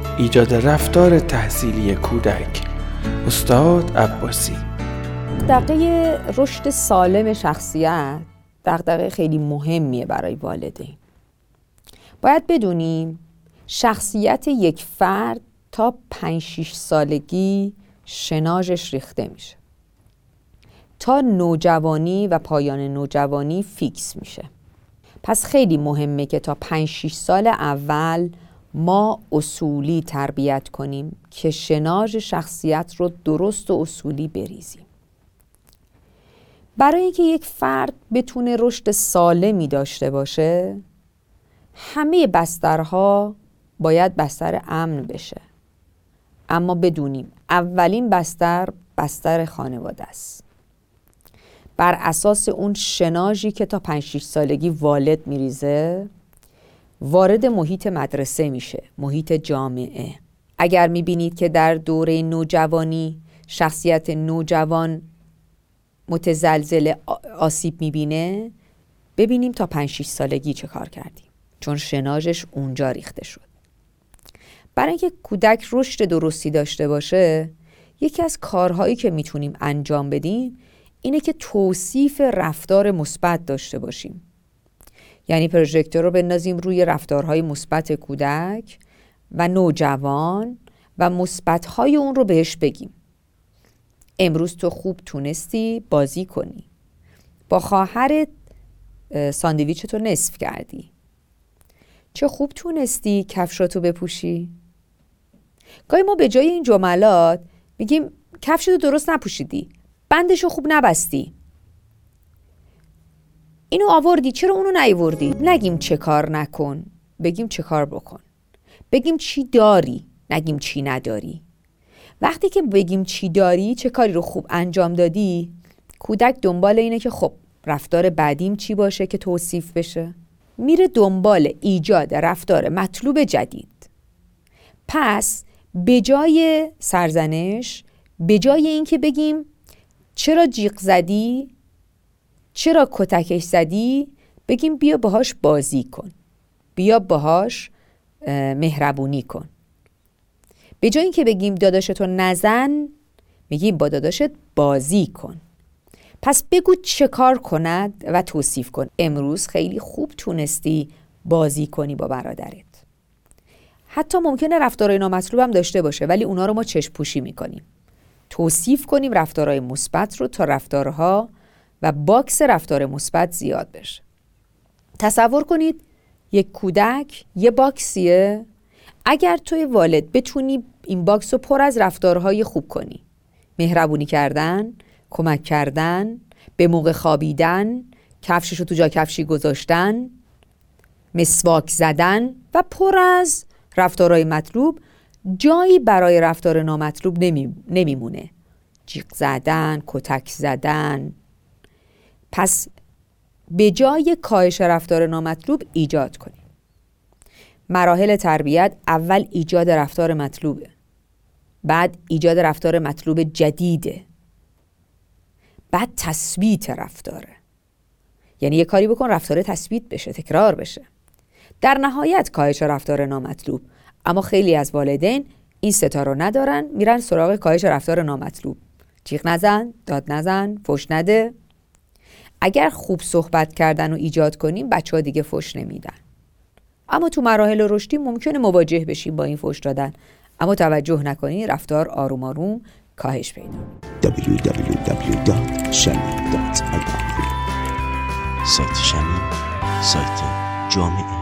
ایجاد رفتار تحصیلی کودک. استاد عباسی. دغدغه رشد سالم شخصیت دغدغه خیلی مهمیه برای والدین. باید بدونیم شخصیت یک فرد تا 5-6 سالگی شناژش ریخته میشه، تا نوجوانی و پایان نوجوانی فیکس میشه. پس خیلی مهمه که تا 5-6 سال اول ما اصولی تربیت کنیم که شناژ شخصیت رو درست و اصولی بریزیم. برای اینکه یک فرد بتونه رشد سالمی داشته باشه، همه بسترها باید بستر امن بشه. اما بدونیم اولین بستر خانواده است. بر اساس اون شناژی که تا 5-6 سالگی والد میریزه، وارد محیط مدرسه میشه، محیط جامعه. اگر میبینید که در دوره نوجوانی شخصیت نوجوان متزلزل آسیب میبینه، ببینیم تا 5-6 سالگی چه کار کردیم، چون شناژش اونجا ریخته شد. برای اینکه کودک رشد درستی داشته باشه، یکی از کارهایی که میتونیم انجام بدیم اینه که توصیف رفتار مثبت داشته باشیم. یعنی پروژکتور رو بندازیم روی رفتارهای مثبت کودک و نوجوان و مثبت‌های اون رو بهش بگیم. امروز تو خوب تونستی بازی کنی، با خواهرت ساندویچتو نصف کردی، چه خوب تونستی کفشاتو بپوشی. گاهی ما به جای این جملات میگیم کفشتو درست نپوشیدی، بندشو خوب نبستی، اینو آوردی چرا اونو نیاوردی. نگیم چه کار نکن، بگیم چه کار بکن. بگیم چی داری، نگیم چی نداری. وقتی که بگیم چی داری، چه کاری رو خوب انجام دادی، کودک دنبال اینه که خب رفتار بعدیم چی باشه که توصیف بشه. میره دنبال ایجاد رفتار مطلوب جدید. پس به جای سرزنش، به جای این که بگیم چرا جیغ زدی، چرا کتکش زدی، بگیم بیا باهاش بازی کن، بیا باهاش مهربونی کن. به جای این که بگیم داداشتو نزن، میگیم با داداشت بازی کن. پس بگو چه کار کند و توصیف کن. امروز خیلی خوب تونستی بازی کنی با برادرت. حتی ممکنه رفتارهای نامطلوب هم داشته باشه، ولی اونا رو ما چشم پوشی میکنیم. توصیف کنیم رفتارهای مثبت رو تا رفتارها و باکس رفتار مثبت زیاد بشه. تصور کنید یک کودک یه باکسیه. اگر توی والد بتونی این باکس رو پر از رفتارهای خوب کنی، مهربونی کردن، کمک کردن، به موقع خوابیدن، کفششو تو جا کفشی گذاشتن، مسواک زدن و پر از رفتارهای مطلوب، جایی برای رفتار نامطلوب نمیمونه. جیغ زدن، کتک زدن. پس به جای کاهش رفتار نامطلوب ایجاد کنیم. مراحل تربیت: اول ایجاد رفتار مطلوبه، بعد ایجاد رفتار مطلوب جدیده، بعد تثبیت رفتاره. یعنی یه کاری بکن رفتار تثبیت بشه، تکرار بشه. در نهایت کاهش رفتار نامطلوب. اما خیلی از والدین این ستا رو ندارن، میرن سراغ کاهش رفتار نامطلوب. جیغ نزن، داد نزن، فحش نده. اگر خوب صحبت کردن و ایجاد کنیم، بچه‌ها دیگه فحش نمیدن. اما تو مراحل رشدی ممکنه مواجه بشیم با این فحش دادن، اما توجه نکنی رفتار آروم آروم کاهش پیدا. www.shami.ir سایت شمی، سایت جامعه.